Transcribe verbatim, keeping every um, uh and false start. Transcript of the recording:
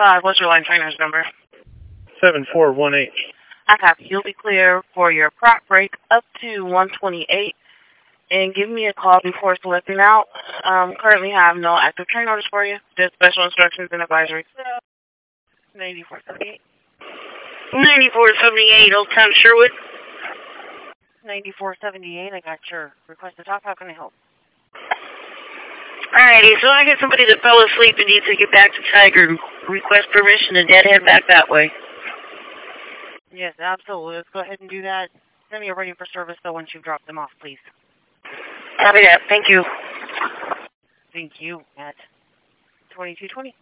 five, what's your line trainer's number? seven four one eight. I copy. You'll be clear for your prop break up to one twenty-eight. And give me a call before selecting out. Um, currently have no active train orders for you. Just special instructions and advisory. ninety-four seventy-eight. ninety-four seventy-eight, Old Town Sherwood. ninety-four seventy-eight, I got your request to talk. How can I help? Alrighty, so I get somebody that fell asleep and needs to get back to Tiger. Request permission to dead head back that way. Yes, absolutely. Let's go ahead and do that. Send me a ready for service, though, once you've dropped them off, please. Copy that. Thank you. Thank you. At twenty-two twenty.